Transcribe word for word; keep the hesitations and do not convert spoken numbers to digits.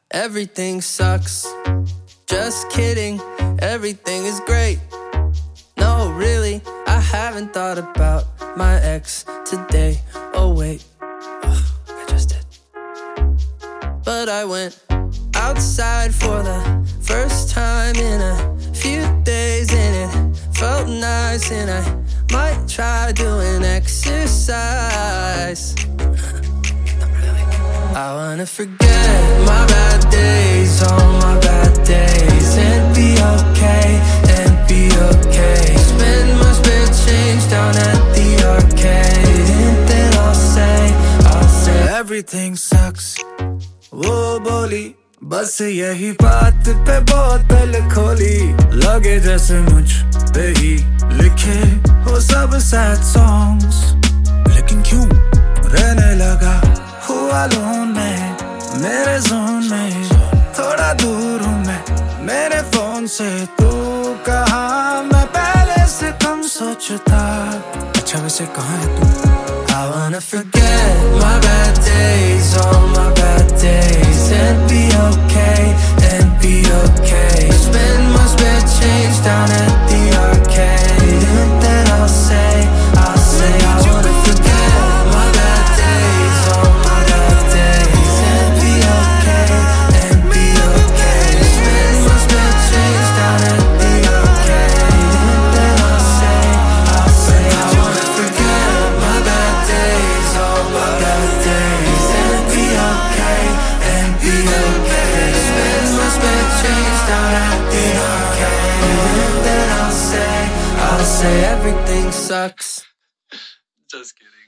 Everything sucks. Just kidding, everything is great. No, really, I haven't thought about my ex today. Oh wait, ugh, I just did. But I went outside for the first time in a few days, and it felt nice, and I might try doing exercise. I wanna forget my bad days, all my bad days, and be okay, and be okay. Spend my spare change down at the arcade, and then I'll say, I'll say everything sucks. वो बोली बस यही बात पे बोतल खोली, लगे जैसे मुझ पे ही लिखे हो सब sad songs. लेकिन क्यों रहने लगा हुआ लोन में, मेरे जोन में थोड़ा दूर हूँ मैं मेरे फोन से. तू कहा मैं पहले से कम सोचता, अच्छा वैसे कहाँ है तू? I wanna forget my bad days, all my bad days, and be okay, and be okay. Spend my spare change down at the arcade, and then I'll say, I'll say I wanna forget my bad days, all my bad days, and be okay, and be okay. Spend my spare change down at the arcade, and then I'll say, I'll say I wanna forget my bad days, all my bad days, and be okay, and be okay. Spend my spare change down at the arcade, and then I'll say, I'll say everything sucks. Just kidding.